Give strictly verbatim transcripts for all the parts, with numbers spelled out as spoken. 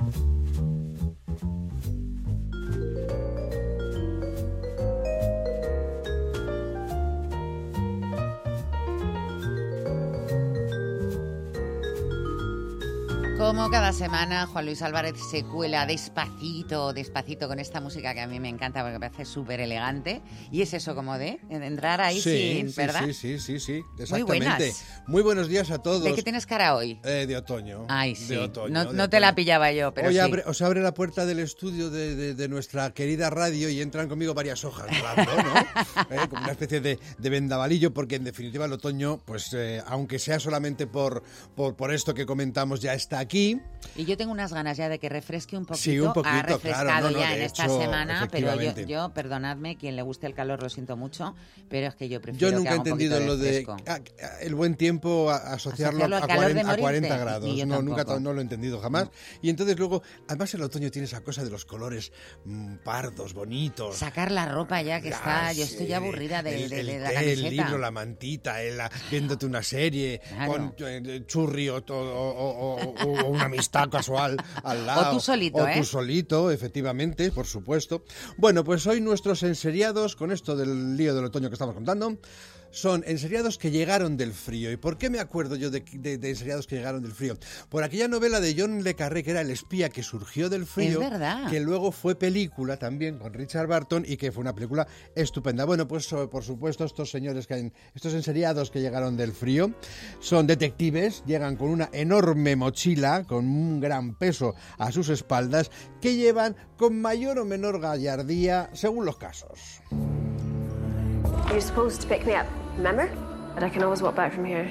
Como cada semana, Juan Luis Álvarez se cuela despacito, despacito con esta música que a mí me encanta porque me parece súper elegante. Y es eso como de entrar ahí sí, sin, sí, ¿verdad? Sí, sí, sí, sí, exactamente. Muy buenas. Muy buenos días a todos. ¿De qué tienes cara hoy? Eh, de otoño. Ay, sí. De otoño, no de no otoño. te la pillaba yo, pero Hoy sí. abre, os abre la puerta del estudio de, de, de nuestra querida radio y entran conmigo varias hojas volando, ¿no? eh, como una especie de, de vendavalillo, porque en definitiva el otoño, pues eh, aunque sea solamente por, por, por esto que comentamos, ya está aquí. Y yo tengo unas ganas ya de que refresque un poquito. Sí, un poquito, ha refrescado claro, no, no, ya de en esta hecho, semana, pero yo, yo, perdonadme, quien le guste el calor lo siento mucho, pero es que yo prefiero Yo nunca que he haga un poquito entendido de lo de a, a, el buen tiempo, a, asociarlo, asociarlo a, al calor cuarenta, de a cuarenta grados. No, no, nunca no lo he entendido jamás. No. Y entonces luego, además el otoño tiene esa cosa de los colores mmm, pardos, bonitos. Sacar la ropa ya que ya, está, yo estoy ya aburrida de, el, de, de el la té, camiseta. El libro, la mantita, el, viéndote una serie, claro. con eh, churri o, o, o, o, o una amistad casual al lado. O tú solito, O ¿eh? tú solito, efectivamente, por supuesto. Bueno, pues hoy nuestros enseriados, con esto del lío del otoño que estamos contando, son enseriados que llegaron del frío. ¿Y por qué me acuerdo yo de, de, de enseriados que llegaron del frío? Por aquella novela de John le Carré, que era El espía que surgió del frío. Es verdad. Que luego fue película también con Richard Burton y que fue una película estupenda. Bueno, pues por supuesto estos señores, que hay, estos enseriados que llegaron del frío, son detectives, llegan con una enorme mochila, con un gran peso a sus espaldas, que llevan con mayor o menor gallardía según los casos. You're supposed to pick me up, remember? But I can always walk back from here.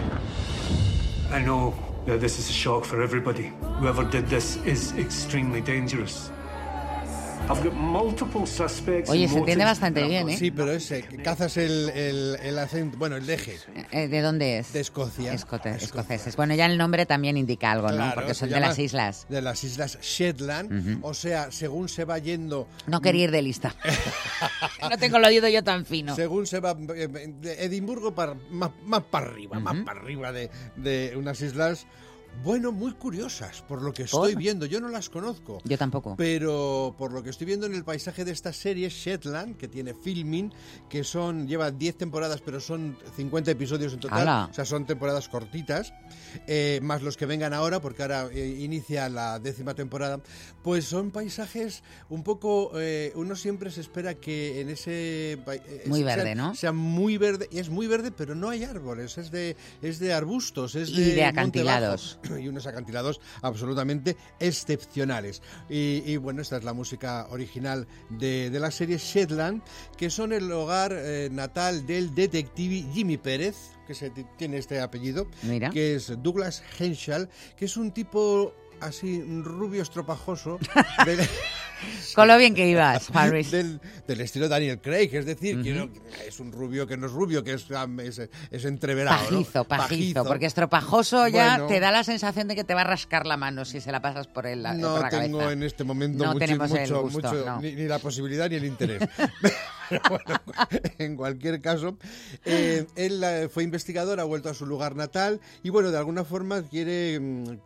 I know that this is a shock for everybody. Whoever did this is extremely dangerous. I've got multiple suspects. Oye, se entiende bastante bien, ¿eh? Sí, pero ese, cazas el, el, el acento, bueno, el deje. ¿De dónde es? De Escocia. Escote, escoceses. Bueno, ya el nombre también indica algo, claro, ¿no? Porque son de las islas. De las islas Shetland. Uh-huh. O sea, según se va yendo... No quería ir de lista. No tengo el oído yo tan fino. Según se va de Edimburgo para, más, más para arriba, uh-huh. más para arriba de, de unas islas... Bueno, muy curiosas, por lo que estoy ¿Por? viendo. Yo no las conozco. Yo tampoco. Pero por lo que estoy viendo en el paisaje de esta serie, Shetland, que tiene filming, que son lleva diez temporadas, pero son cincuenta episodios en total. ¡Hala! O sea, son temporadas cortitas, eh, más los que vengan ahora, porque ahora eh, inicia la décima temporada. Pues son paisajes un poco... Eh, uno siempre se espera que en ese... Eh, muy sea, verde, ¿no? Sea muy verde. Y es muy verde, pero no hay árboles. Es de, es de arbustos, es de... Y de acantilados. Y unos acantilados absolutamente excepcionales. Y, y bueno, esta es la música original de, de la serie Shetland, que son el hogar eh, natal del detective Jimmy Pérez, que se tiene este apellido, Mira. que es Douglas Henshall, que es un tipo así rubio estropajoso del, con lo bien que ibas, Harris. Del, del estilo Daniel Craig, es decir, uh-huh. que no, es un rubio que no es rubio, que es, es, es entreverado. Pajizo, ¿no? pajizo, pajizo, porque estropajoso ya bueno, te da la sensación de que te va a rascar la mano si se la pasas por él. La, no por la tengo cabeza. en este momento no mucho, tenemos mucho, el gusto, mucho no. ni, ni la posibilidad ni el interés. Pero bueno, en cualquier caso, eh, él eh, fue investigador, ha vuelto a su lugar natal y bueno, de alguna forma quiere... Mmm,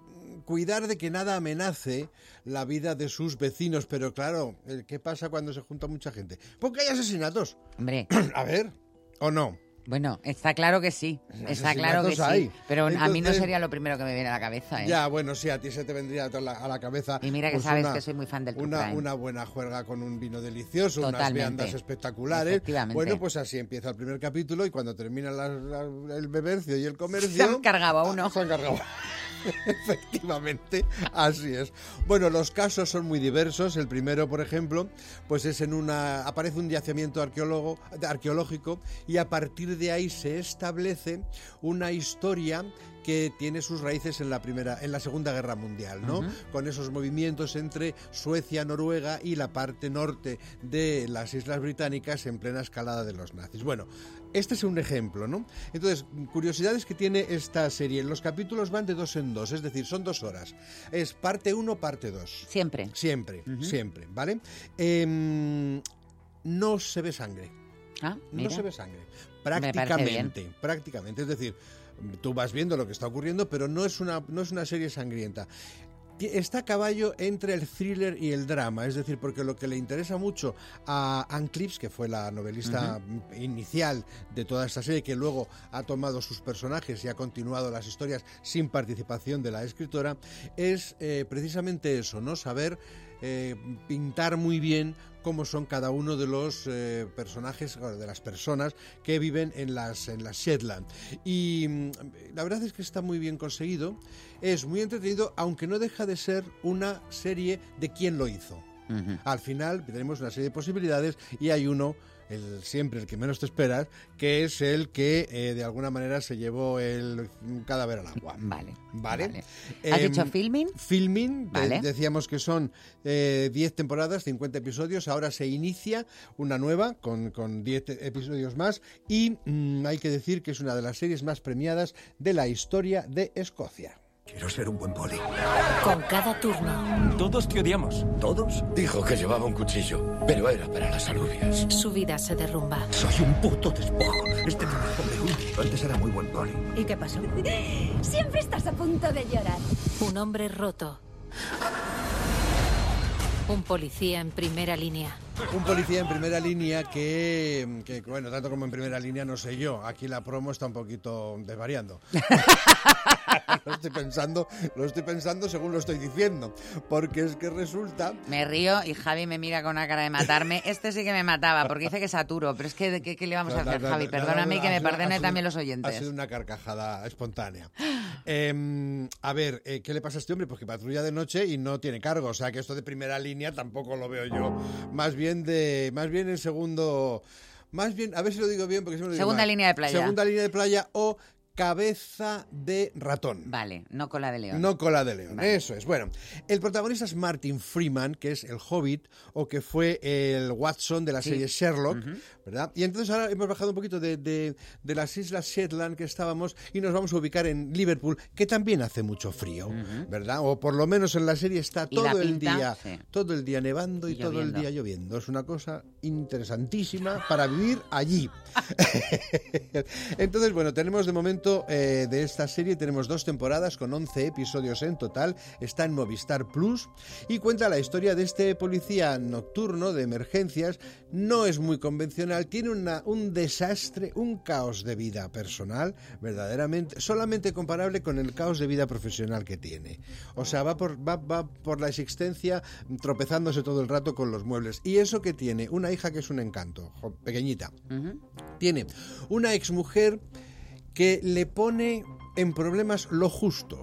cuidar de que nada amenace la vida de sus vecinos, pero claro, ¿qué pasa cuando se junta mucha gente? Porque hay asesinatos. Hombre. A ver, ¿o no? Bueno, está claro que sí, está claro que hay. sí, pero Entonces, a mí no sería lo primero que me viene a la cabeza, ¿eh? Ya, bueno, sí, a ti se te vendría a la, a la cabeza. Y mira que pues sabes una, que soy muy fan del True una, Crime. Una buena juerga con un vino delicioso, Totalmente. unas viandas espectaculares. Efectivamente. Bueno, pues así empieza el primer capítulo y cuando termina la, la, el bebercio y el comercio... Se han cargado a uno. Se han cargado. Efectivamente, así es. Bueno, los casos son muy diversos. El primero, por ejemplo, pues es en una... aparece un yacimiento arqueólogo, arqueológico y a partir de ahí se establece una historia que tiene sus raíces en la primera, en la Segunda Guerra Mundial, ¿no? Uh-huh. Con esos movimientos entre Suecia, Noruega y la parte norte de las Islas Británicas en plena escalada de los nazis. Bueno, este es un ejemplo, ¿no? Entonces, curiosidades que tiene esta serie. Los capítulos van de dos en dos, es decir, son dos horas. Es parte uno, parte dos. Siempre. Siempre, uh-huh. siempre, ¿vale? Eh, no se ve sangre. Ah, mira. No se ve sangre. Prácticamente, prácticamente. Es decir, tú vas viendo lo que está ocurriendo, pero no es una, no es una serie sangrienta. está a caballo entre el thriller y el drama, es decir, porque lo que le interesa mucho a Ann Cleeves, que fue la novelista uh-huh. inicial de toda esta serie, que luego ha tomado sus personajes y ha continuado las historias sin participación de la escritora, es eh, precisamente eso, ¿no? Saber eh, pintar muy bien cómo son cada uno de los eh, personajes, de las personas que viven en las, en las Shetland. Y mm, la verdad es que está muy bien conseguido, es muy entretenido, aunque no deja de ser una serie de quién lo hizo. Uh-huh. Al final tenemos una serie de posibilidades y hay uno, el, siempre el que menos te esperas, que es el que eh, de alguna manera se llevó el cadáver al agua. Vale. ¿Vale? vale. ¿Has eh, dicho filming? Filming, vale. de, decíamos que son eh, diez temporadas, cincuenta episodios, ahora se inicia una nueva con, con diez episodios más y mmm, hay que decir que es una de las series más premiadas de la historia de Escocia. Quiero ser un buen poli. Con cada turno. Todos te odiamos. ¿Todos? Dijo que llevaba un cuchillo, pero era para las alubias. Su vida se derrumba. Soy un puto despojo. Este me responde un. Antes era muy buen poli. ¿Y qué pasó? Siempre estás a punto de llorar. Un hombre roto. Un policía en primera línea. Un policía en primera línea que, que, bueno, tanto como en primera línea no sé yo. Aquí la promo está un poquito desvariando. Lo estoy pensando, lo estoy pensando según lo estoy diciendo. Porque es que resulta... Me río y Javi me mira con una cara de matarme. Este sí que me mataba, porque dice que saturo. Pero es que, ¿qué, qué le vamos a hacer, no, no, Javi? Perdóname no, no, y que me perdone también los oyentes. Ha sido una carcajada espontánea. eh, a ver, eh, ¿qué le pasa a este hombre? Pues que patrulla de noche y no tiene cargo. O sea, que esto de primera línea tampoco lo veo yo. Más bien de, más bien el segundo... Más bien, a ver si lo digo bien, porque si me lo digo Segunda mal. línea de playa. Segunda línea de playa o... cabeza de ratón. Vale, no cola de león. No cola de león, vale. Eso es. Bueno, el protagonista es Martin Freeman, que es el Hobbit, o que fue el Watson de la sí. serie Sherlock, uh-huh. ¿verdad? Y entonces ahora hemos bajado un poquito de, de, de las islas Shetland que estábamos y nos vamos a ubicar en Liverpool, que también hace mucho frío, uh-huh. ¿verdad? O por lo menos en la serie está todo el pinta, día, sí. todo el día nevando y, y todo el día lloviendo. Es una cosa interesantísima para vivir allí. Entonces, bueno, tenemos de momento Eh, de esta serie tenemos dos temporadas con once episodios en total, está en Movistar Plus y cuenta la historia de este policía nocturno de emergencias. No es muy convencional, tiene una, un desastre, un caos de vida personal verdaderamente, solamente comparable con el caos de vida profesional que tiene. O sea, va por, va, va por la existencia tropezándose todo el rato con los muebles. Y eso que tiene, una hija que es un encanto, pequeñita. Uh-huh. Tiene una exmujer que le pone en problemas lo justo.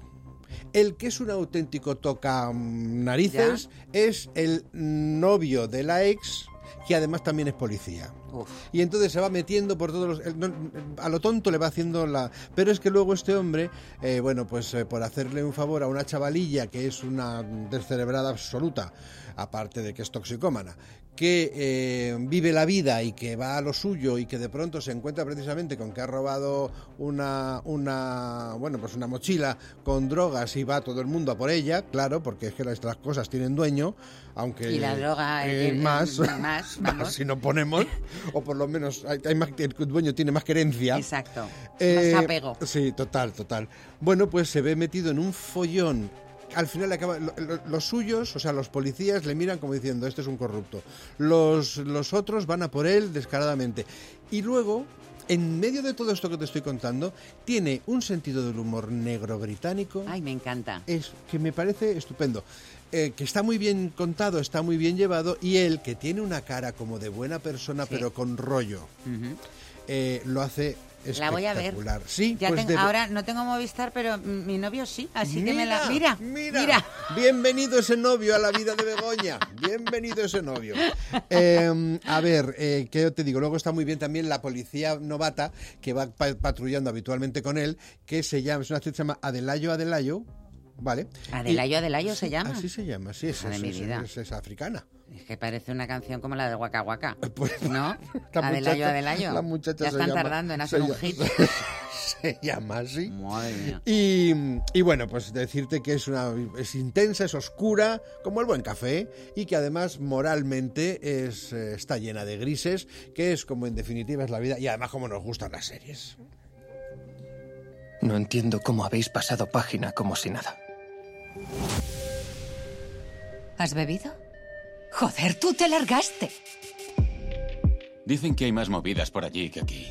El que es un auténtico toca narices ¿Ya? Es el novio de la ex, que además también es policía. Uf. Y entonces se va metiendo por todos los... No, a lo tonto le va haciendo la... Pero es que luego este hombre, eh, bueno, pues eh, por hacerle un favor a una chavalilla que es una descerebrada absoluta, aparte de que es toxicómana, que eh, vive la vida y que va a lo suyo y que de pronto se encuentra precisamente con que ha robado una, una bueno, pues una mochila con drogas y va todo el mundo a por ella, claro, porque es que las, las cosas tienen dueño, aunque... Y la droga eh, eh, más, más, más, si no ponemos, o por lo menos hay, hay más, el dueño tiene más querencia. Exacto, eh, más apego. Sí, total, total. Bueno, pues se ve metido en un follón. Al final acaba, lo, lo, los suyos, o sea, los policías le miran como diciendo, este es un corrupto. Los, los otros van a por él descaradamente. Y luego, en medio de todo esto que te estoy contando, tiene un sentido del humor negro británico. Ay, me encanta. Es que me parece estupendo. Eh, que está muy bien contado, está muy bien llevado, y él, que tiene una cara como de buena persona, sí. pero con rollo, uh-huh. eh, lo hace... La voy a ver. Sí, ya pues ten, debe... Ahora no tengo Movistar, pero mi novio sí, así mira, que me la... Mira, mira, mira. Bienvenido ese novio a la vida de Begoña. Bienvenido ese novio. Eh, a ver, eh, ¿qué te digo? Luego está muy bien también la policía novata que va pa- patrullando habitualmente con él, que se llama, es una actriz que se llama Adelayo Adelayo. ¿Vale? Adelayo, y, Adelayo sí, se llama. Así se llama, sí, es, es, mi es, vida. Es, es, es africana. Es que parece una canción como la de Waka Waka. Pues, ¿no? Adelayo, Adelayo. La muchacha ya están llama, tardando en hacer un llama, hit. Se, se llama así. Madre mía. Y, y bueno, pues decirte que es, una, es intensa, es oscura, como el buen café, y que además moralmente es, eh, está llena de grises, que es como en definitiva es la vida, y además como nos gustan las series. No entiendo cómo habéis pasado página como si nada. ¿Has bebido? Joder, tú te largaste. Dicen que hay más movidas por allí que aquí.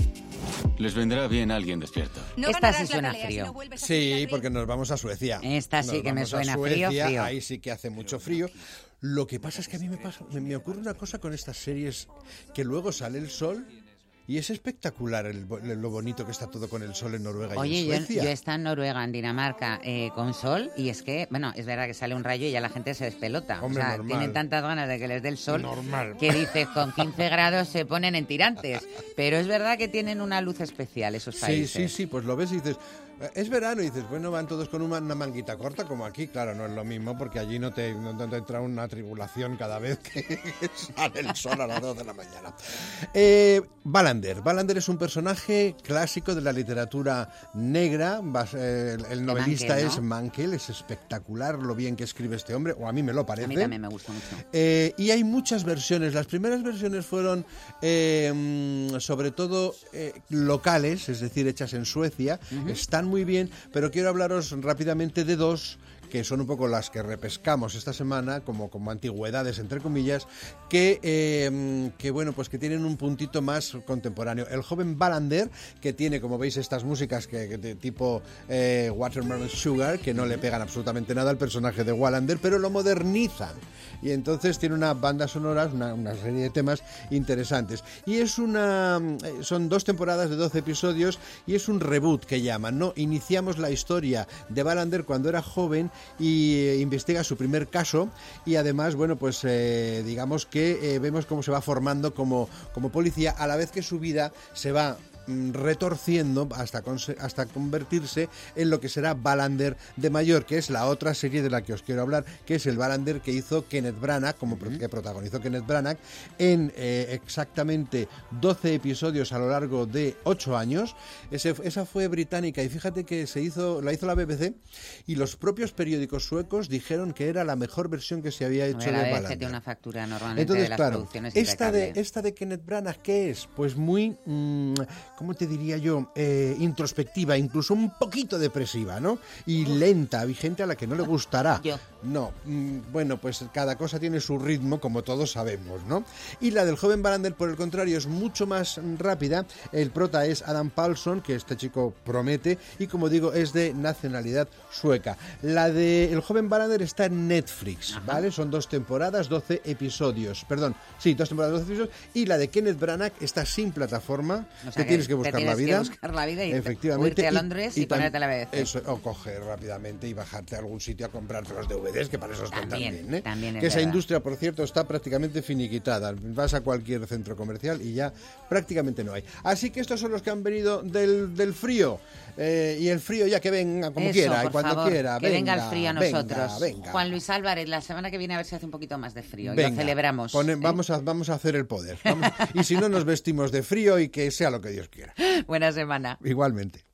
Les vendrá bien a alguien despierto. No Esta sí suena frío. Si sí, porque nos vamos a Suecia. Esta sí nos que me suena Suecia, frío, frío. Ahí sí que hace mucho frío. Lo que pasa es que a mí me, pasa, me, me ocurre una cosa con estas series, que luego sale el sol y es espectacular el, lo bonito que está todo con el sol en Noruega. Oye, y en Suecia. yo, yo he estado en Noruega, en Dinamarca, eh, con sol, y es que, bueno, es verdad que sale un rayo y ya la gente se despelota. Hombre, o sea, normal. tienen tantas ganas de que les dé el sol Normal. que dices, con quince grados se ponen en tirantes. Pero es verdad que tienen una luz especial esos países. Sí, sí, sí, pues lo ves y dices, es verano, y dices, bueno, van todos con una, una manguita corta como aquí. Claro, no es lo mismo porque allí no te, no te entra una tribulación cada vez que sale el sol a las dos de la mañana. Eh, Wallander. Wallander es un personaje clásico de la literatura negra. El, el novelista Mankell, ¿no? es Mankell, es espectacular lo bien que escribe este hombre, o a mí me lo parece. A mí también me gusta mucho. Eh, y hay muchas versiones. Las primeras versiones fueron eh, sobre todo eh, locales, es decir, hechas en Suecia. Uh-huh. Están muy bien, pero quiero hablaros rápidamente de dos que son un poco las que repescamos esta semana, como, como antigüedades, entre comillas, que, eh, que, bueno, pues que tienen un puntito más contemporáneo. El joven Wallander, que tiene, como veis, estas músicas que, que de tipo eh, Watermelon Sugar, que no le pegan absolutamente nada al personaje de Wallander, pero lo modernizan. Y entonces tiene una banda sonora, una, una serie de temas interesantes. Y es una... son dos temporadas de doce episodios y es un reboot que llaman, ¿no? Iniciamos la historia de Wallander cuando era joven y eh, investiga su primer caso, y además, bueno, pues eh, digamos que eh, vemos cómo se va formando como, como policía, a la vez que su vida se va retorciendo hasta, hasta convertirse en lo que será Wallander de mayor, que es la otra serie de la que os quiero hablar, que es el Wallander que hizo Kenneth Branagh, como uh-huh. que protagonizó Kenneth Branagh en eh, exactamente doce episodios a lo largo de ocho años. Ese, esa fue británica, y fíjate que se hizo, la hizo la B B C, y los propios periódicos suecos dijeron que era la mejor versión que se había hecho de Wallander. La tiene una factura normalmente. Entonces, de las claro, producciones esta de, esta de Kenneth Branagh, ¿qué es? Pues muy... Mmm, ¿cómo te diría yo? Eh, introspectiva, incluso un poquito depresiva, ¿no? Y lenta, hay gente a la que no le gustará. Yo. No, mmm, bueno, pues cada cosa tiene su ritmo, como todos sabemos, ¿no? Y la del joven Wallander, por el contrario, es mucho más rápida. El prota es Adam Paulson, que este chico promete, y como digo, es de nacionalidad sueca. La de El joven Wallander está en Netflix, Ajá. ¿vale? Son dos temporadas, doce episodios. Perdón, sí, dos temporadas, doce episodios. Y la de Kenneth Branagh está sin plataforma. O sea te que tienes que buscar la vida. Que buscar la vida y efectivamente, irte a Londres y, y, y ponerte la B B C. Eso, o coger rápidamente y bajarte a algún sitio a comprarte los D V Ds, que para eso están también, también, ¿eh? también es que esa verdad. industria, por cierto, está prácticamente finiquitada. Vas a cualquier centro comercial y ya prácticamente no hay. Así que estos son los que han venido del, del frío. Eh, y el frío ya que venga como eso, quiera y cuando favor, quiera. Que venga, venga el frío a nosotros. Venga, venga. Juan Luis Álvarez, la semana que viene a ver si hace un poquito más de frío. Venga, y lo celebramos. Pone, ¿eh? vamos, a, vamos a hacer el poder. Vamos, y si no, nos vestimos de frío y que sea lo que Dios quiera. Buena semana. Igualmente.